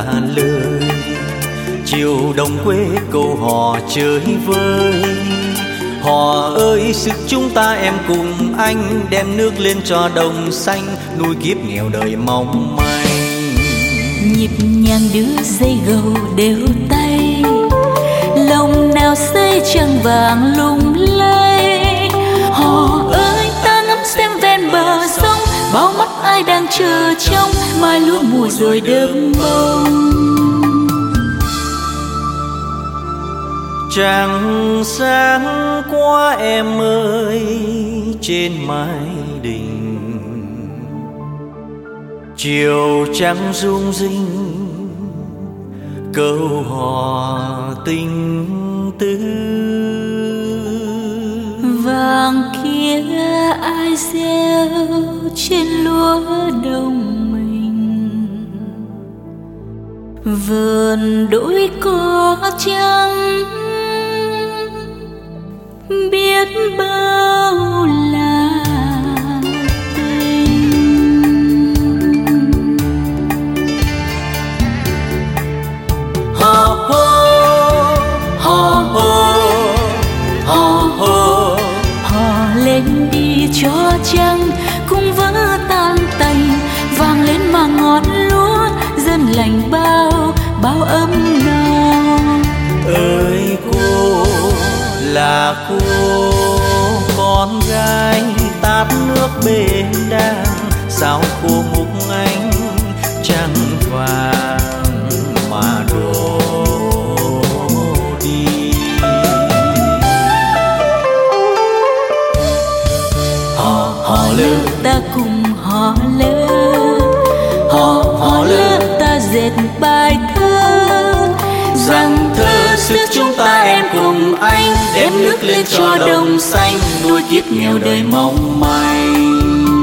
là lời. Chiều đồng quê câu hò chơi vơi. Hò ơi sức chúng ta em cùng anh, đem nước lên cho đồng xanh, nuôi kiếp nghèo đời mong manh. Nhịp nhàng đưa dây gầu đều tay, lòng nào xây trăng vàng lung lay. Hò ơi ta ngắm xem ven bờ sông, bao mắt ai đang chờ trông, mai lúa mùa rồi đơm bông. Trăng sáng qua em ơi trên mái đình, chiều trắng rung rinh câu hò tình tứ. Vàng kia ai gieo trên lúa đồng mình, vườn đỗi có trắng biết bao là tình. Hò hô hò hô hò hô, hò lên đi cho trăng cũng vỡ tan tành, vang lên mà ngọt lúa dân lành bao bao ấm no. Ơi cô là cô con gái tát nước bên đang, sao cô múc anh trăng vàng mà đổ đi. Hò hò lơ ta cùng hò lơ, hò lơ ta dệt bài thơ, Rằng thơ sức chúng ta em cùng anh, đem nước lên cho đồng xanh, nuôi kiếp nghèo đời mong manh.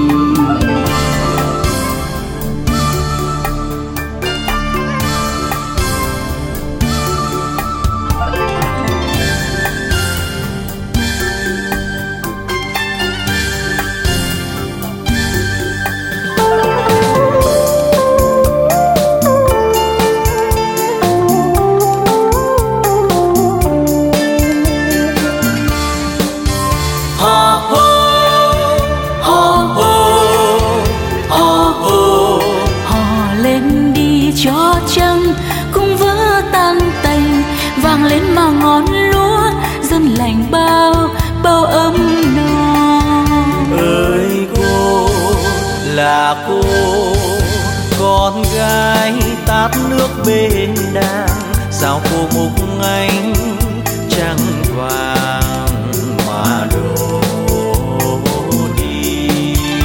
cho trăng cũng vỡ tan tành, vang lên mà ngọn lúa dân lành bao bao ấm no. Ơi cô là cô con gái tát nước bên đàng, sao cô múc anh trăng vàng mà đổ đi.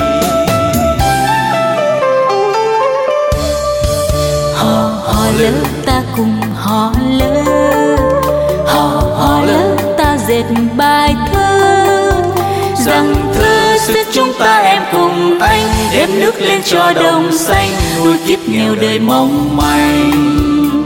Hò lơ ta cùng hò lơ, hò lơ ta dệt bài thơ, rằng thơ sức chúng ta em cùng anh, đem nước lên cho đồng xanh, nuôi kiếp nghèo đời mong manh.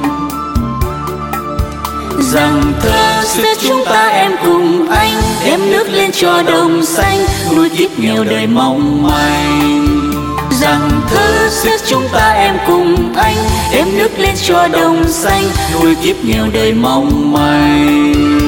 Rằng thơ sức chúng ta em cùng anh, đem nước lên cho đồng xanh, nuôi kiếp nghèo đời mong manh. Rằng thơ sức chúng ta em cùng anh, đem nước lên cho đồng xanh, nuôi kiếp nghèo đời mong manh.